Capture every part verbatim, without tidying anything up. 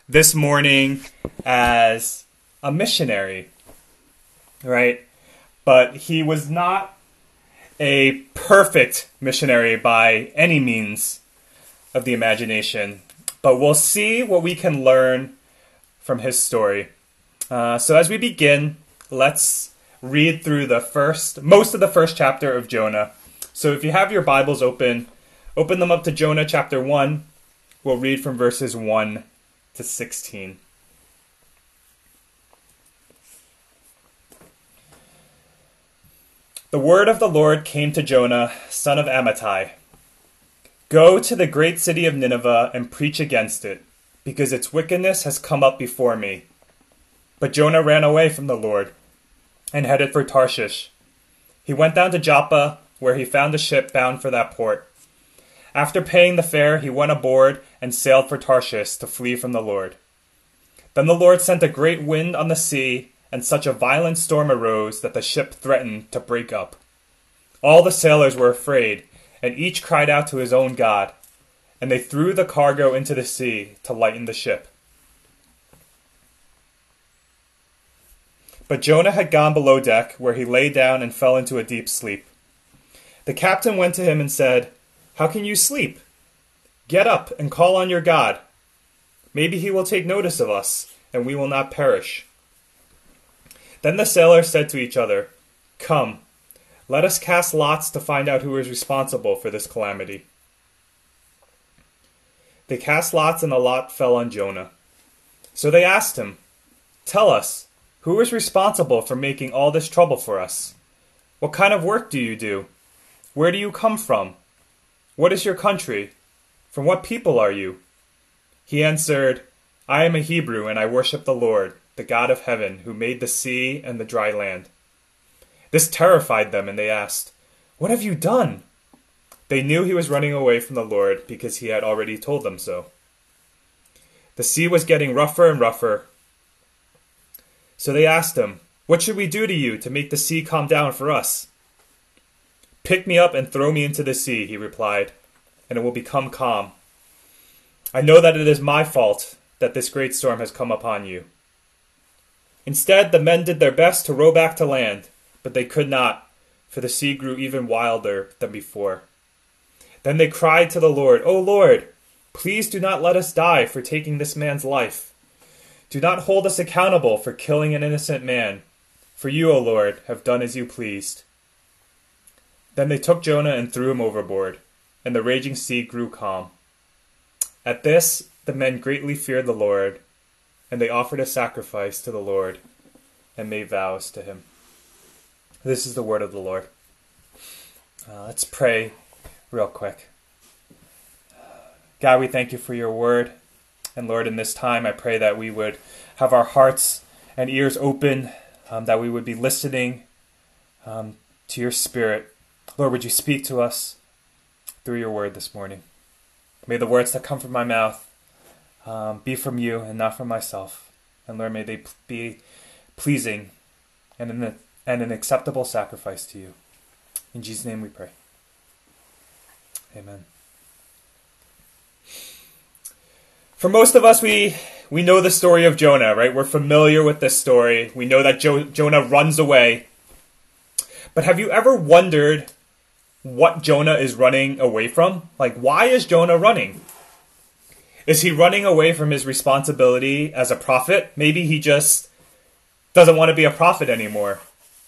this morning as a missionary, right? But he was not a perfect missionary by any means of the imagination. But we'll see what we can learn from his story. Uh, so as we begin, let's read through the first, most of the first chapter of Jonah. So if you have your Bibles open, open them up to Jonah chapter one. We'll read from verses one to sixteen. The word of the Lord came to Jonah, son of Amittai. Go to the great city of Nineveh and preach against it, because its wickedness has come up before me. But Jonah ran away from the Lord and headed for Tarshish. He went down to Joppa, where he found a ship bound for that port. After paying the fare, he went aboard and sailed for Tarshish to flee from the Lord. Then the Lord sent a great wind on the sea, and such a violent storm arose that the ship threatened to break up. All the sailors were afraid, and each cried out to his own God, and they threw the cargo into the sea to lighten the ship. But Jonah had gone below deck, where he lay down and fell into a deep sleep. The captain went to him and said, "How can you sleep? Get up and call on your God. Maybe he will take notice of us, and we will not perish." Then the sailors said to each other, "Come, let us cast lots to find out who is responsible for this calamity." They cast lots, and the lot fell on Jonah. So they asked him, "Tell us, who is responsible for making all this trouble for us? What kind of work do you do? Where do you come from? What is your country? From what people are you?" He answered, "I am a Hebrew, and I worship the Lord, the God of heaven, who made the sea and the dry land." This terrified them, and they asked, "What have you done?" They knew he was running away from the Lord because he had already told them so. The sea was getting rougher and rougher. So they asked him, "What should we do to you to make the sea calm down for us?" "Pick me up and throw me into the sea," he replied, "and it will become calm. I know that it is my fault that this great storm has come upon you." Instead, the men did their best to row back to land, but they could not, for the sea grew even wilder than before. Then they cried to the Lord, "O Lord, please do not let us die for taking this man's life. Do not hold us accountable for killing an innocent man, for you, O Lord, have done as you pleased." Then they took Jonah and threw him overboard, and the raging sea grew calm. At this, the men greatly feared the Lord, and they offered a sacrifice to the Lord and made vows to him. This is the word of the Lord. Uh, let's pray real quick. God, we thank you for your word. And Lord, in this time, I pray that we would have our hearts and ears open, um, that we would be listening um, to your Spirit. Lord, would you speak to us through your word this morning? May the words that come from my mouth um, be from you and not from myself. And Lord, may they be pleasing and an, and an acceptable sacrifice to you. In Jesus' name we pray. Amen. For most of us, we we know the story of Jonah, right? We're familiar with this story. We know that jo- Jonah runs away. But have you ever wondered what Jonah is running away from? Like, why is Jonah running? Is he running away from his responsibility as a prophet? Maybe he just doesn't want to be a prophet anymore.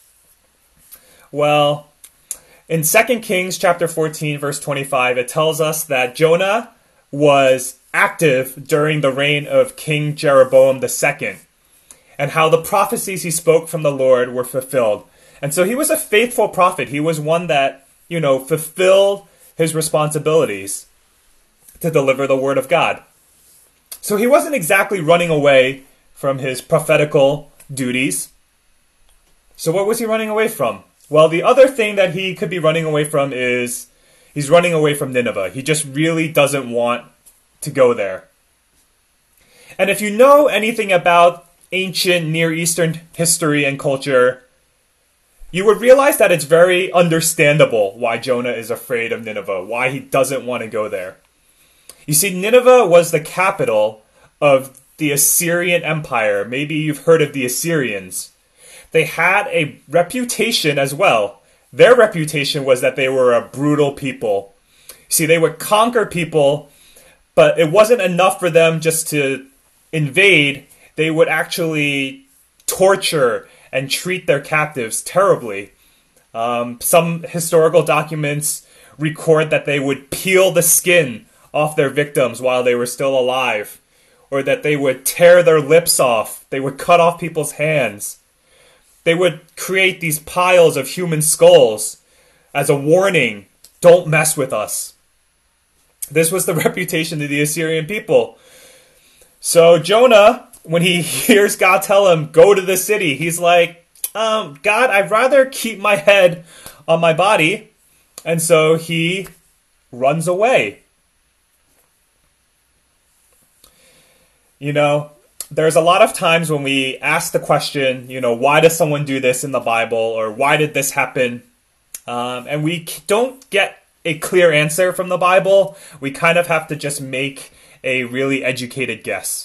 Well, in Second Kings chapter fourteen, verse twenty-five, it tells us that Jonah was active during the reign of King Jeroboam the second, and how the prophecies he spoke from the Lord were fulfilled. And so he was a faithful prophet. He was one that, you know, fulfilled his responsibilities to deliver the word of God. So he wasn't exactly running away from his prophetical duties. So what was he running away from? Well, the other thing that he could be running away from is he's running away from Nineveh. He just really doesn't want to go there. And if you know anything about ancient Near Eastern history and culture, you would realize that it's very understandable why Jonah is afraid of Nineveh, why he doesn't want to go there. You see, Nineveh was the capital of the Assyrian Empire. Maybe you've heard of the Assyrians. They had a reputation as well. Their reputation was that they were a brutal people. See, they would conquer people, but it wasn't enough for them just to invade. They would actually torture and treat their captives terribly. Um, some historical documents record that they would peel the skin off their victims while they were still alive, or that they would tear their lips off. They would cut off people's hands. They would create these piles of human skulls as a warning, don't mess with us. This was the reputation of the Assyrian people. So Jonah, when he hears God tell him, go to the city, he's like, um, God, I'd rather keep my head on my body. And so he runs away. You know, there's a lot of times when we ask the question, you know, why does someone do this in the Bible? Or why did this happen? Um, and we don't get a clear answer from the Bible. We kind of have to just make a really educated guess.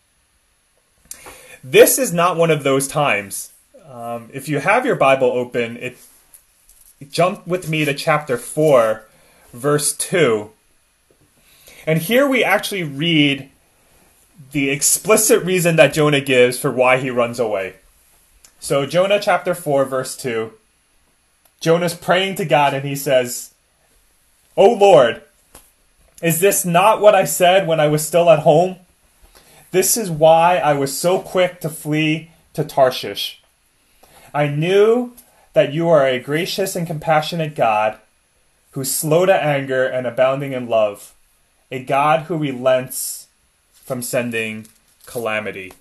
This is not one of those times. Um, if you have your Bible open, it jump with me to chapter four, verse two. And here we actually read the explicit reason that Jonah gives for why he runs away. So Jonah chapter four, verse two. Jonah's praying to God and he says, O Lord, is this not what I said when I was still at home? This is why I was so quick to flee to Tarshish. I knew that you are a gracious and compassionate God, who's slow to anger and abounding in love, a God who relents from sending calamity.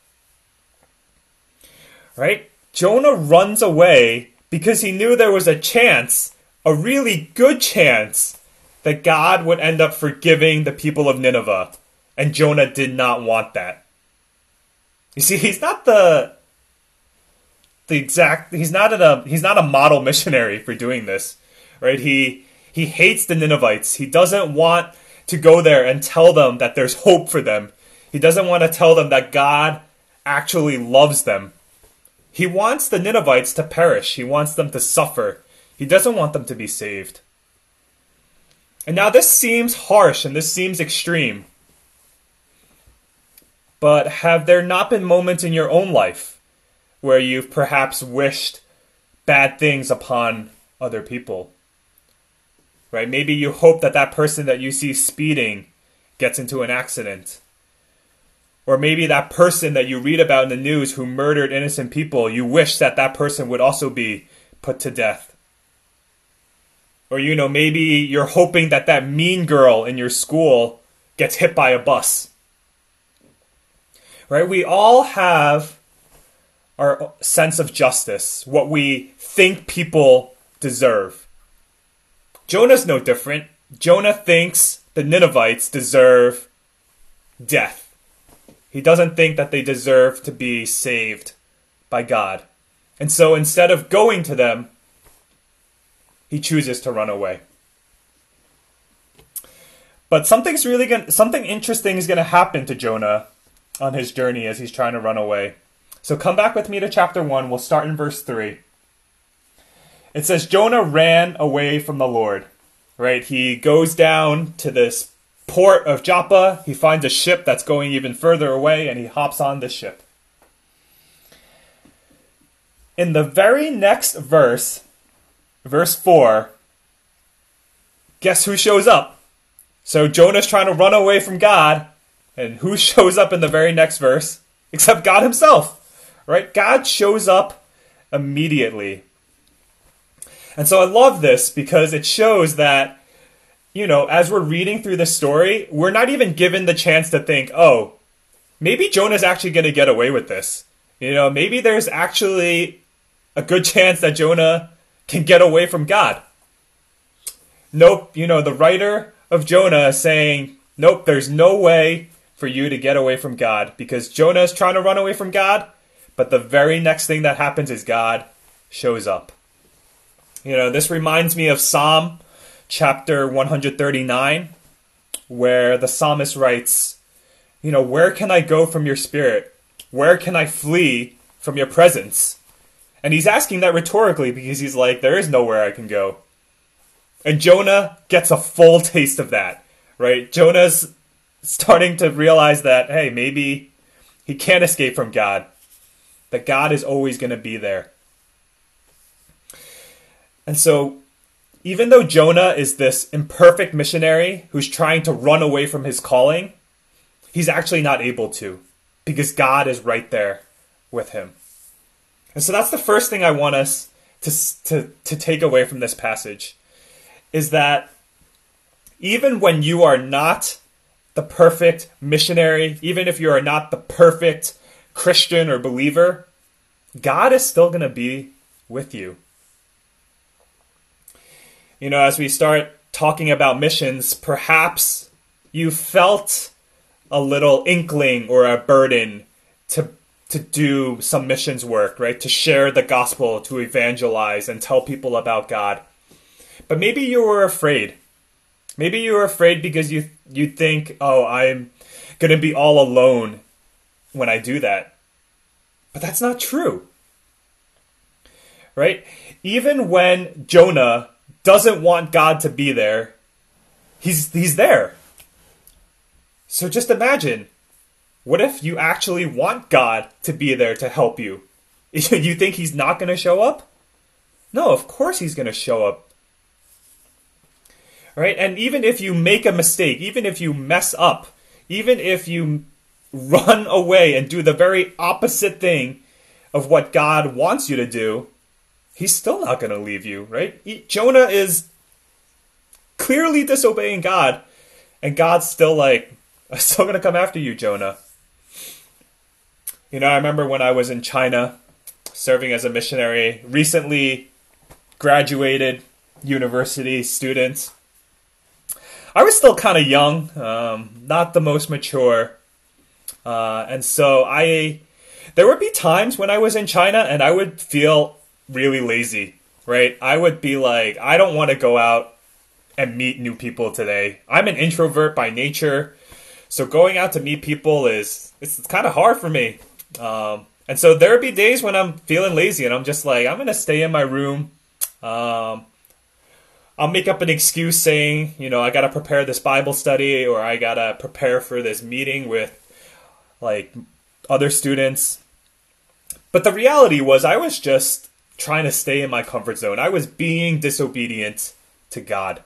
Right? Jonah runs away because he knew there was a chance, a really good chance, that God would end up forgiving the people of Nineveh. And Jonah did not want that. You see, he's not the the exact he's not a he's not a model missionary for doing this. Right? He he hates the Ninevites. He doesn't want to go there and tell them that there's hope for them. He doesn't want to tell them that God actually loves them. He wants the Ninevites to perish. He wants them to suffer. He doesn't want them to be saved. And now this seems harsh and this seems extreme. But have there not been moments in your own life where you've perhaps wished bad things upon other people? Right? Maybe you hope that that person that you see speeding gets into an accident. Or maybe that person that you read about in the news who murdered innocent people, you wish that that person would also be put to death. Or, you know, maybe you're hoping that that mean girl in your school gets hit by a bus. Right? We all have our sense of justice, what we think people deserve. Jonah's no different. Jonah thinks the Ninevites deserve death. He doesn't think that they deserve to be saved by God. And so instead of going to them, he chooses to run away. But something's really going something interesting is going to happen to Jonah on his journey as he's trying to run away. So come back with me to chapter one. We'll start in verse three. It says, Jonah ran away from the Lord. Right? He goes down to this port of Joppa. He finds a ship that's going even further away, and he hops on the ship. In the very next verse, verse four, guess who shows up? So Jonah's trying to run away from God, and who shows up in the very next verse? Except God himself. Right? God shows up immediately. And so I love this because it shows that, you know, as we're reading through this story, we're not even given the chance to think, oh, maybe Jonah's actually going to get away with this. You know, maybe there's actually a good chance that Jonah can get away from God. Nope, you know, the writer of Jonah is saying, nope, there's no way for you to get away from God because Jonah is trying to run away from God, but the very next thing that happens is God shows up. You know, this reminds me of Psalm chapter one thirty-nine, where the psalmist writes, You know, where can I go from your spirit? Where can I flee from your presence? And he's asking that rhetorically because he's like, there is nowhere I can go. And Jonah gets a full taste of that, right? Jonah's starting to realize that, hey, maybe he can't escape from God. That God is always going to be there. And so, even though Jonah is this imperfect missionary who's trying to run away from his calling, he's actually not able to, because God is right there with him. And so that's the first thing I want us to, to, to take away from this passage, is that even when you are not the perfect missionary, even if you are not the perfect Christian or believer, God is still going to be with you. You know, as we start talking about missions, perhaps you felt a little inkling or a burden to to do some missions work, right? To share the gospel, to evangelize and tell people about God. But maybe you were afraid. Maybe you were afraid because you you think, oh, I'm going to be all alone when I do that. But that's not true. Right? Even when Jonah doesn't want God to be there, he's he's there. So just imagine, what if you actually want God to be there to help you? You think he's not going to show up? No, of course he's going to show up. Right? And even if you make a mistake, even if you mess up, even if you run away and do the very opposite thing of what God wants you to do, he's still not going to leave you, right? Jonah is clearly disobeying God, and God's still like, I'm still going to come after you, Jonah. You know, I remember when I was in China serving as a missionary, recently graduated university student. I was still kind of young, um, not the most mature. Uh, and so I, there would be times when I was in China and I would feel really lazy, right? I would be like, I don't want to go out and meet new people today. I'm an introvert by nature. So going out to meet people is, it's, it's kind of hard for me. Um, and so there would be days when I'm feeling lazy and I'm just like, I'm going to stay in my room. Um, I'll make up an excuse saying, you know, I got to prepare this Bible study, or I got to prepare for this meeting with like other students. But the reality was I was just trying to stay in my comfort zone. I was being disobedient to God.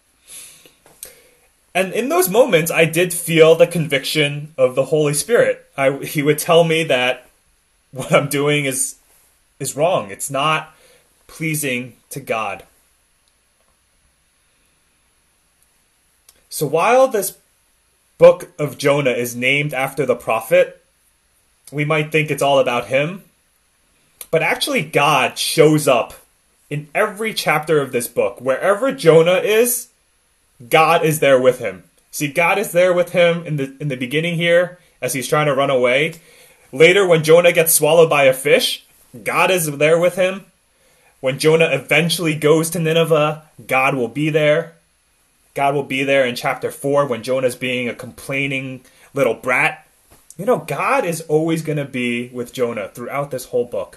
And in those moments, I did feel the conviction of the Holy Spirit. I, he would tell me that what I'm doing is is wrong. It's not pleasing to God. So while this book of Jonah is named after the prophet, we might think it's all about him. But actually, God shows up in every chapter of this book. Wherever Jonah is, God is there with him. See, God is there with him in the in the beginning here as he's trying to run away. Later, when Jonah gets swallowed by a fish, God is there with him. When Jonah eventually goes to Nineveh, God will be there. God will be there in chapter four when Jonah's being a complaining little brat. You know, God is always going to be with Jonah throughout this whole book.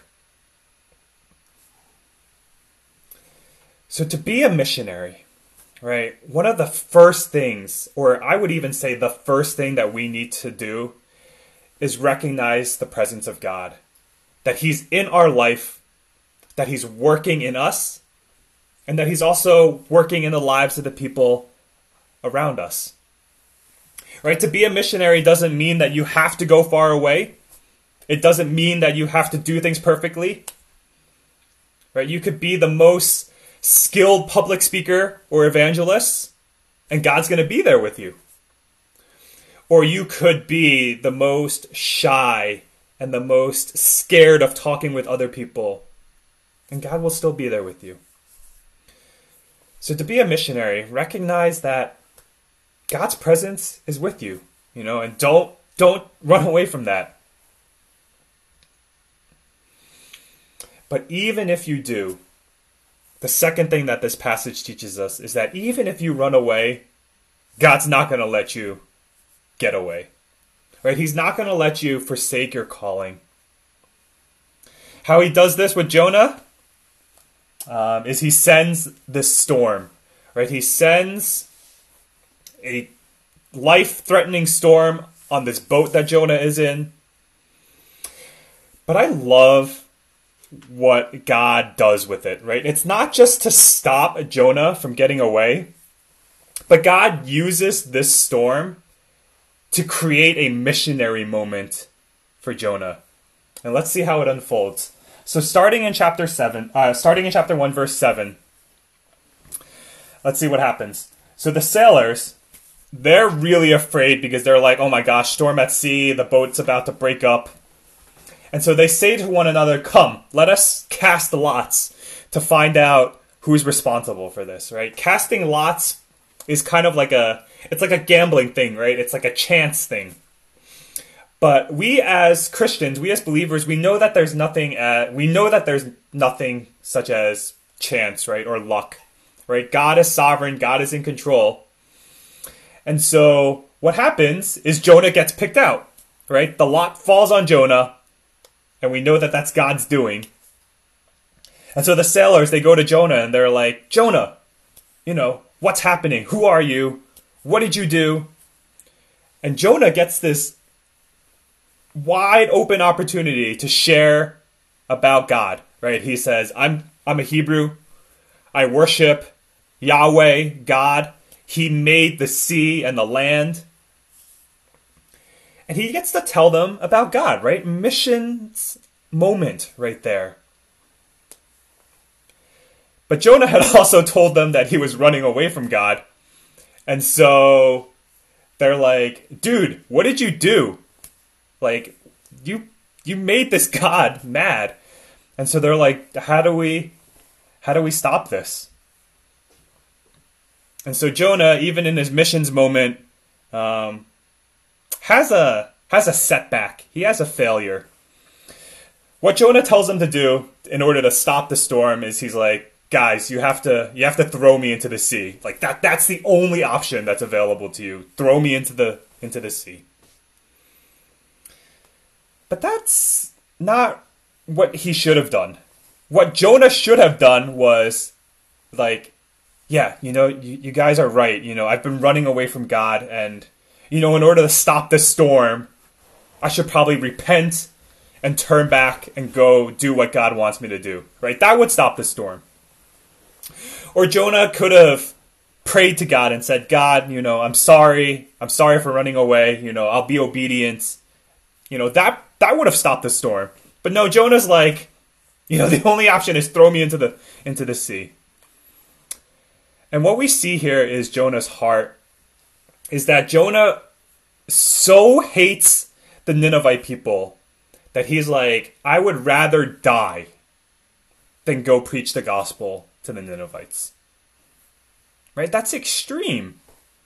So to be a missionary, right, one of the first things, or I would even say the first thing that we need to do is recognize the presence of God. That he's in our life, that he's working in us, and that he's also working in the lives of the people around us. Right? To be a missionary doesn't mean that you have to go far away. It doesn't mean that you have to do things perfectly. Right? You could be the most skilled public speaker or evangelist, and God's going to be there with you. Or you could be the most shy and the most scared of talking with other people, and God will still be there with you. So to be a missionary, recognize that God's presence is with you, you know, and don't don't run away from that. But even if you do, the second thing that this passage teaches us is that even if you run away, God's not going to let you get away. right? He's not going to let you forsake your calling. How he does this with Jonah um, is he sends this storm, right? He sends a life-threatening storm on this boat that Jonah is in. But I love what God does with it, right? It's not just to stop Jonah from getting away, but God uses this storm to create a missionary moment for Jonah. And let's see how it unfolds. So starting in chapter seven, uh, starting in chapter one, verse seven, let's see what happens. So the sailors, they're really afraid because they're like, oh my gosh, storm at sea, the boat's about to break up. And so they say to one another, come, let us cast lots to find out who's responsible for this, right? Casting lots is kind of like a, it's like a gambling thing, right? It's like a chance thing. But we as Christians, we as believers, we know that there's nothing, uh, we know that there's nothing such as chance, right? Or luck, right? God is sovereign. God is in control. And so what happens is Jonah gets picked out, right? The lot falls on Jonah. And we know that that's God's doing. And so the sailors, they go to Jonah and they're like, Jonah, you know, what's happening? Who are you? What did you do? And Jonah gets this wide open opportunity to share about God, right? He says, I'm, I'm a Hebrew. I worship Yahweh, God. He made the sea and the land. And he gets to tell them about God, right? Missions moment right there. But Jonah had also told them that he was running away from God. And so they're like, dude, what did you do? Like, you you made this God mad. And so they're like, how do we how do we stop this? And so Jonah, even in his missions moment, um, has a has a setback. He has a failure. What Jonah tells them to do in order to stop the storm is he's like, guys, you have to you have to throw me into the sea. Like that that's the only option that's available to you. Throw me into the into the sea. But that's not what he should have done. What Jonah should have done was like, yeah, you know, you, you guys are right. You know, I've been running away from God, and you know, in order to stop this storm, I should probably repent and turn back and go do what God wants me to do, right? That would stop the storm. Or Jonah could have prayed to God and said, God, you know, I'm sorry. I'm sorry for running away. You know, I'll be obedient. You know, that, that would have stopped the storm. But no, Jonah's like, you know, the only option is throw me into the, into the sea. And what we see here is Jonah's heart is that Jonah so hates the Ninevite people that he's like, I would rather die than go preach the gospel to the Ninevites. Right? That's extreme.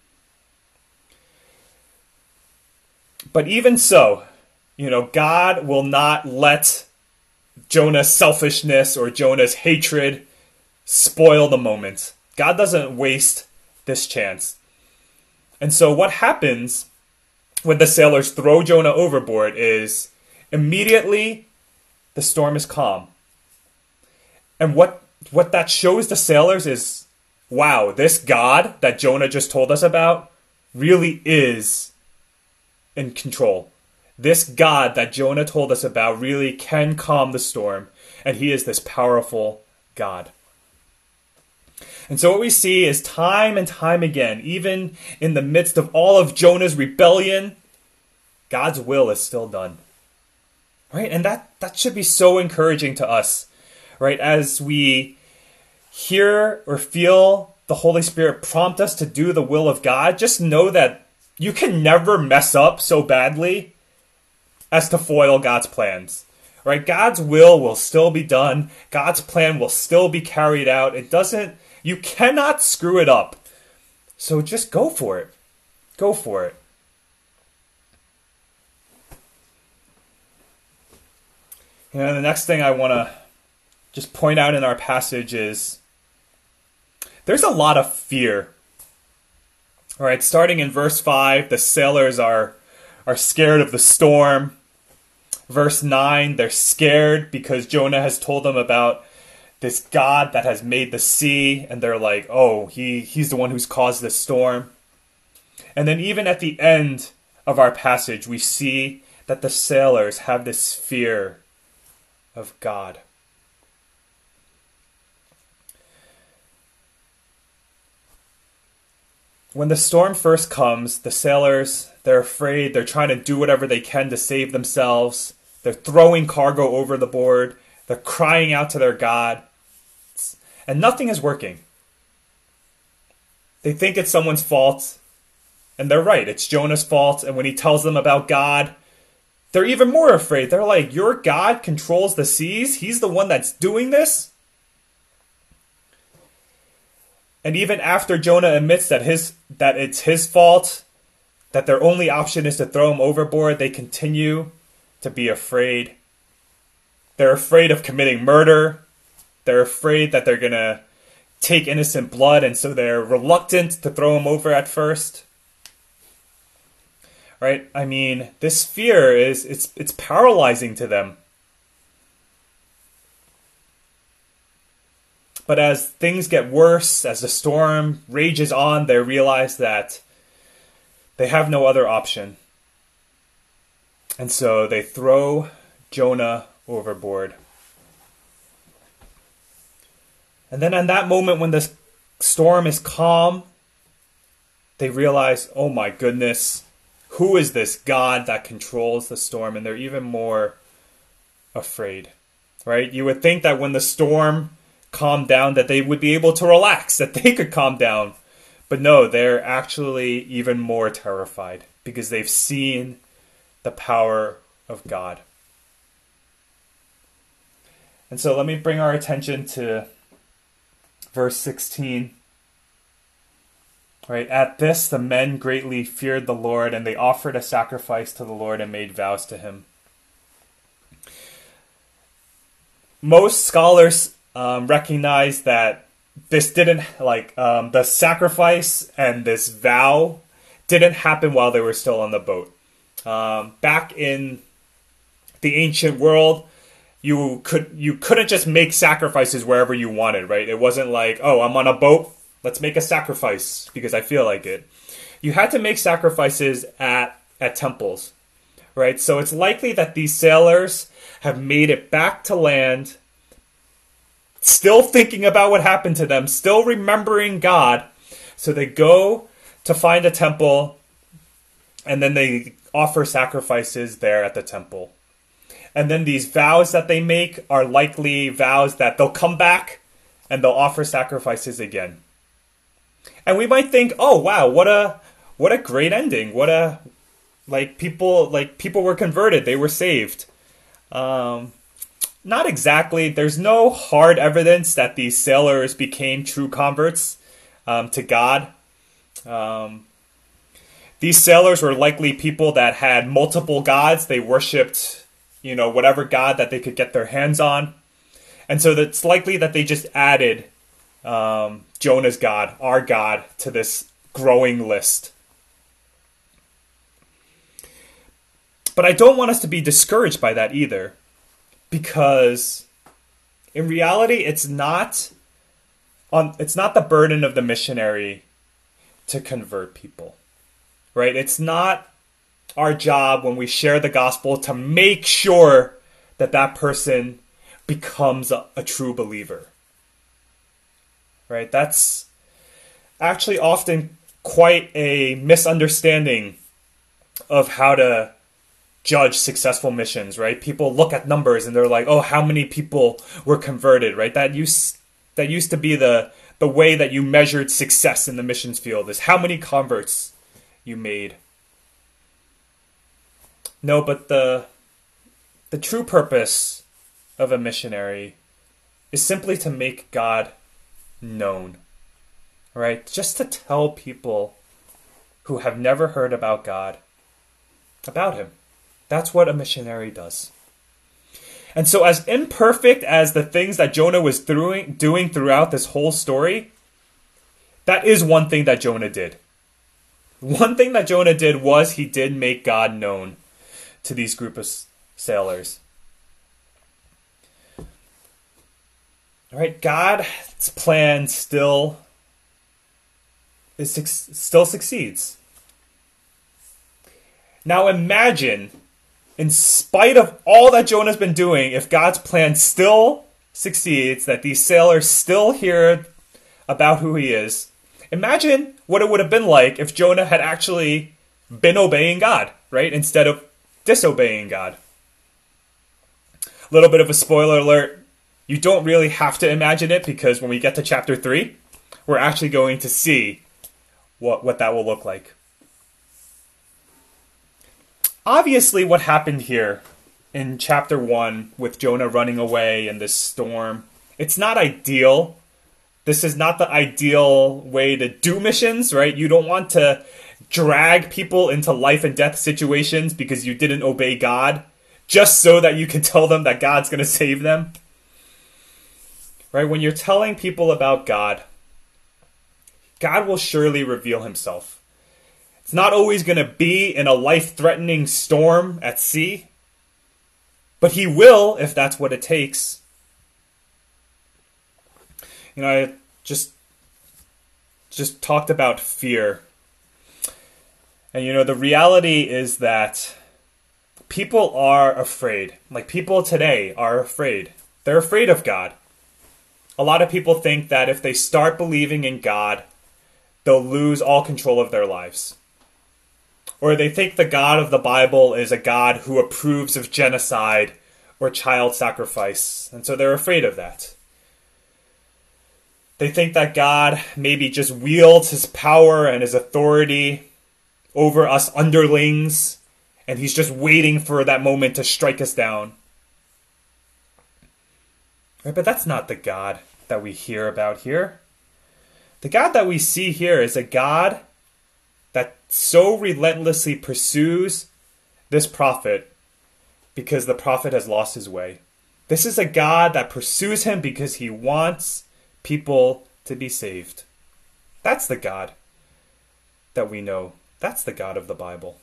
But even so, you know, God will not let Jonah's selfishness or Jonah's hatred spoil the moment. God doesn't waste this chance. And so what happens when the sailors throw Jonah overboard is immediately the storm is calm. And what what that shows the sailors is, wow, this God that Jonah just told us about really is in control. This God that Jonah told us about really can calm the storm, and he is this powerful God. And so what we see is time and time again, even in the midst of all of Jonah's rebellion, God's will is still done. Right? And that, that should be so encouraging to us, right? As we hear or feel the Holy Spirit prompt us to do the will of God, just know that you can never mess up so badly as to foil God's plans. Right? God's will will still be done. God's plan will still be carried out. It doesn't, you cannot screw it up. So just go for it. Go for it. You know, the next thing I want to just point out in our passage is there's a lot of fear. All right, starting in verse five, the sailors are are scared of the storm. Verse nine, they're scared because Jonah has told them about this God that has made the sea, and they're like, oh, he, he's the one who's caused this storm. And then even at the end of our passage, we see that the sailors have this fear of God. When the storm first comes, the sailors, they're afraid, they're trying to do whatever they can to save themselves. They're throwing cargo over the board. They're crying out to their God. And nothing is working. They think it's someone's fault. And they're right, it's Jonah's fault. And when he tells them about God, they're even more afraid. They're like, your God controls the seas? He's the one that's doing this? And even after Jonah admits that his that it's his fault, that their only option is to throw him overboard, they continue to be afraid. They're afraid of committing murder. They're afraid that they're going to take innocent blood, and so they're reluctant to throw him over at first. Right? I mean, this fear is it's it's paralyzing to them. But as things get worse, as the storm rages on, they realize that they have no other option. And so they throw Jonah overboard. And then in that moment when the storm is calm, they realize, oh my goodness, who is this God that controls the storm? And they're even more afraid, right? You would think that when the storm calmed down, that they would be able to relax, that they could calm down. But no, they're actually even more terrified because they've seen the power of God. And so let me bring our attention to verse sixteen. Right, at this, the men greatly feared the Lord, and they offered a sacrifice to the Lord and made vows to him. Most scholars um, recognize that this didn't, like, um, the sacrifice and this vow didn't happen while they were still on the boat. Um, back in the ancient world, you could you couldn't just make sacrifices wherever you wanted, right? It wasn't like, oh, I'm on a boat, let's make a sacrifice because I feel like it. You had to make sacrifices at at temples, right? So it's likely that these sailors have made it back to land, still thinking about what happened to them, still remembering God. So they go to find a temple, and then they offer sacrifices there at the temple. And then these vows that they make are likely vows that they'll come back and they'll offer sacrifices again. And we might think, oh wow, what a what a great ending. What a like people like people were converted, they were saved. Um not exactly. There's no hard evidence that these sailors became true converts um, to God. Um These sailors were likely people that had multiple gods. They worshipped, you know, whatever god that they could get their hands on. And so it's likely that they just added um, Jonah's God, our God, to this growing list. But I don't want us to be discouraged by that either. Because in reality, it's not on, it's not the burden of the missionary to convert people. Right? It's not our job when we share the gospel to make sure that that person becomes a, a true believer. Right? That's actually often quite a misunderstanding of how to judge successful missions, right? People look at numbers and they're like, oh, how many people were converted, right? That used that used to be the the way that you measured success in the missions field, is how many converts you made. No, but the the true purpose of a missionary is simply to make God known, right? Just to tell people who have never heard about God about him. That's what a missionary does. And so as imperfect as the things that Jonah was doing, doing throughout this whole story, that is one thing that Jonah did. One thing that Jonah did was he did make God known to these group of sailors. All right, God's plan still is still succeeds. Now imagine, in spite of all that Jonah's been doing, if God's plan still succeeds, that these sailors still hear about who he is. Imagine what it would have been like if Jonah had actually been obeying God, right? Instead of disobeying God. A little bit of a spoiler alert. You don't really have to imagine it, because when we get to chapter three, we're actually going to see what, what that will look like. Obviously, what happened here in chapter one with Jonah running away in this storm, it's not ideal. This is not the ideal way to do missions, right? You don't want to drag people into life and death situations because you didn't obey God, just so that you can tell them that God's going to save them. Right? When you're telling people about God, God will surely reveal himself. It's not always going to be in a life-threatening storm at sea, but he will if that's what it takes. You know, I just just talked about fear. And you know, the reality is that people are afraid. Like, people today are afraid. They're afraid of God. A lot of people think that if they start believing in God, they'll lose all control of their lives. Or they think the God of the Bible is a God who approves of genocide or child sacrifice. And so they're afraid of that. They think that God maybe just wields his power and his authority over us underlings, and he's just waiting for that moment to strike us down. Right, but that's not the God that we hear about here. The God that we see here is a God that so relentlessly pursues this prophet because the prophet has lost his way. This is a God that pursues him because he wants people to be saved. That's the God that we know. That's the God of the Bible.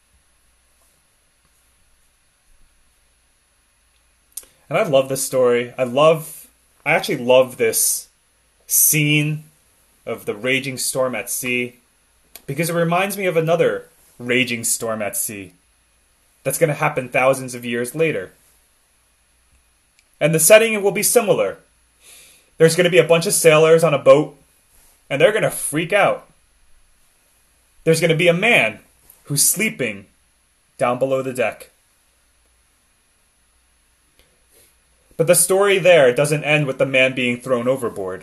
And I love this story. I love, I actually love this scene of the raging storm at sea, because it reminds me of another raging storm at sea that's going to happen thousands of years later. And the setting will be similar. There's going to be a bunch of sailors on a boat, and they're going to freak out. There's going to be a man who's sleeping down below the deck. But the story there doesn't end with the man being thrown overboard.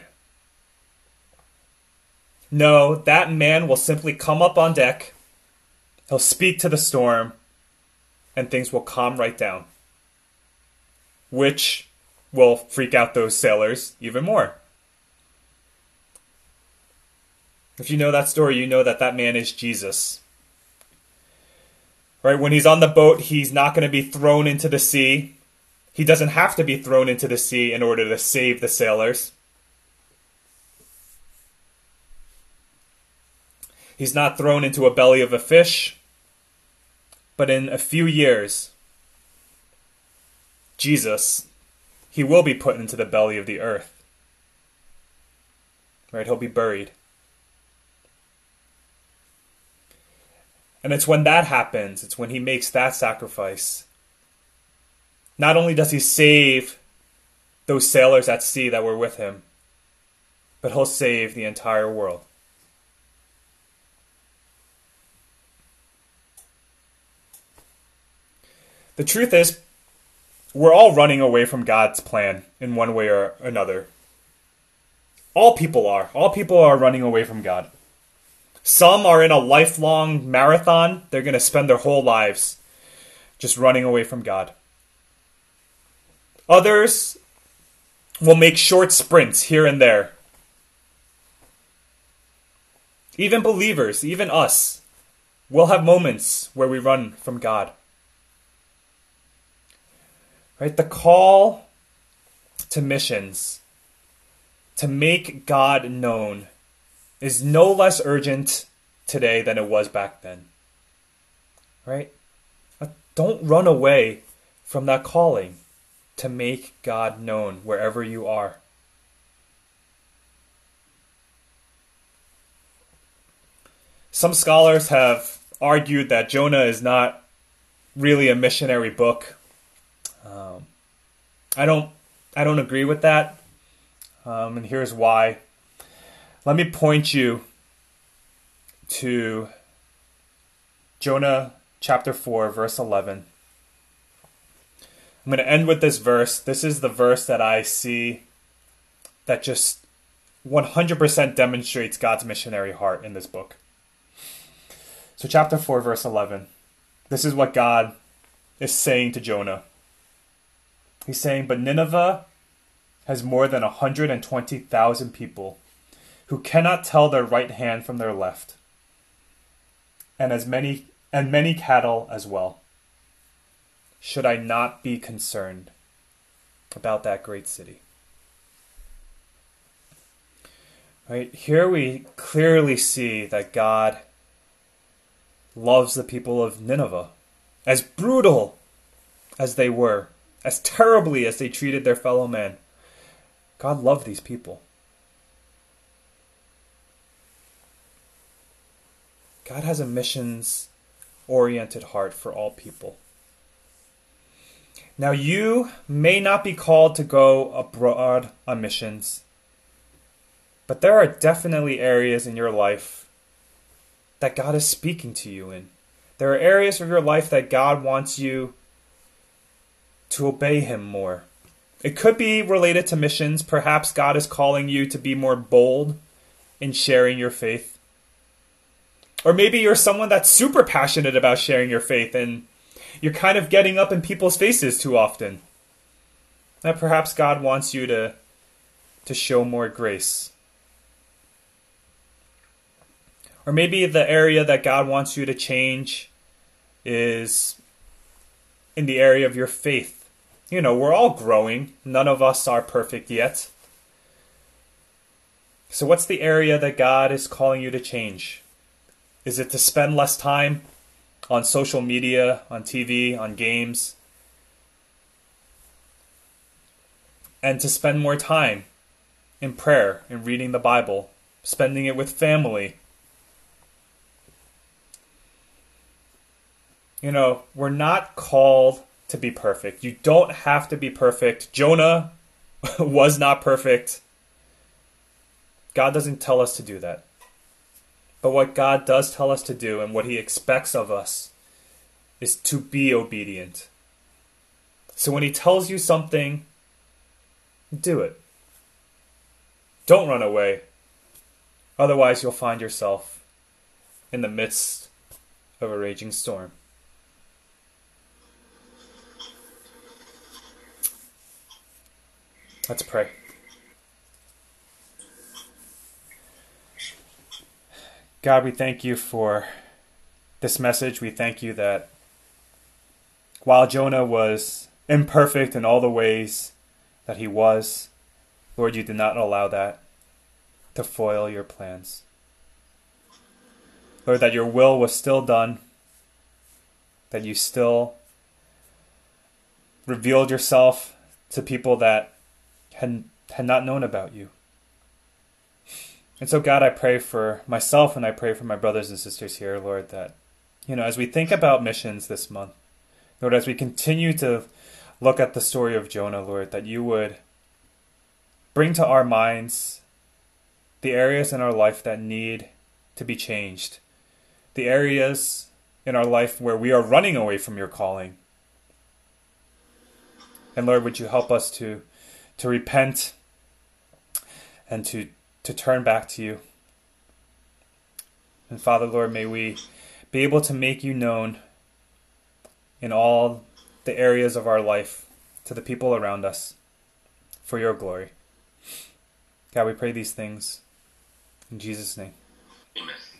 No, that man will simply come up on deck, he'll speak to the storm, and things will calm right down. Which will freak out those sailors even more. If you know that story, you know that that man is Jesus. Right? When he's on the boat, he's not going to be thrown into the sea. He doesn't have to be thrown into the sea in order to save the sailors. He's not thrown into a belly of a fish. But in a few years, Jesus, he will be put into the belly of the earth. Right? He'll be buried. And it's when that happens, it's when he makes that sacrifice. Not only does he save those sailors at sea that were with him, but he'll save the entire world. The truth is, we're all running away from God's plan in one way or another. All people are. All people are running away from God. Some are in a lifelong marathon. They're going to spend their whole lives just running away from God. Others will make short sprints here and there. Even believers, even us, will have moments where we run from God. Right? The call to missions, to make God known, is no less urgent today than it was back then. Right? Don't run away from that calling to make God known wherever you are. Some scholars have argued that Jonah is not really a missionary book. Um, I don't I don't agree with that. Um, and here's why. Let me point you to Jonah chapter four, verse eleven. I'm going to end with this verse. This is the verse that I see that just one hundred percent demonstrates God's missionary heart in this book. So chapter four, verse eleven. This is what God is saying to Jonah. He's saying, "But Nineveh has more than one hundred twenty thousand people who cannot tell their right hand from their left, and as many and many cattle as well. Should I not be concerned about that great city?" Right here we clearly see that God loves the people of Nineveh. As brutal as they were, as terribly as they treated their fellow men, God loved these people. God has a missions-oriented heart for all people. Now, you may not be called to go abroad on missions, but there are definitely areas in your life that God is speaking to you in. There are areas of your life that God wants you to obey Him more. It could be related to missions. Perhaps God is calling you to be more bold in sharing your faith. Or maybe you're someone that's super passionate about sharing your faith and you're kind of getting up in people's faces too often. That perhaps God wants you to, to show more grace. Or maybe the area that God wants you to change is in the area of your faith. You know, we're all growing. None of us are perfect yet. So what's the area that God is calling you to change? Is it to spend less time on social media, on T V, on games? And to spend more time in prayer, in reading the Bible, spending it with family? You know, we're not called to be perfect. You don't have to be perfect. Jonah was not perfect. God doesn't tell us to do that. But what God does tell us to do and what He expects of us is to be obedient. So when He tells you something, do it. Don't run away. Otherwise, you'll find yourself in the midst of a raging storm. Let's pray. God, we thank you for this message. We thank you that while Jonah was imperfect in all the ways that he was, Lord, you did not allow that to foil your plans. Lord, that your will was still done, that you still revealed yourself to people that had, had not known about you. And so, God, I pray for myself and I pray for my brothers and sisters here, Lord, that, you know, as we think about missions this month, Lord, as we continue to look at the story of Jonah, Lord, that you would bring to our minds the areas in our life that need to be changed, the areas in our life where we are running away from your calling. And Lord, would you help us to, to repent and to to turn back to you. And Father, Lord, may we be able to make you known in all the areas of our life to the people around us for your glory. God, we pray these things in Jesus' name. Amen.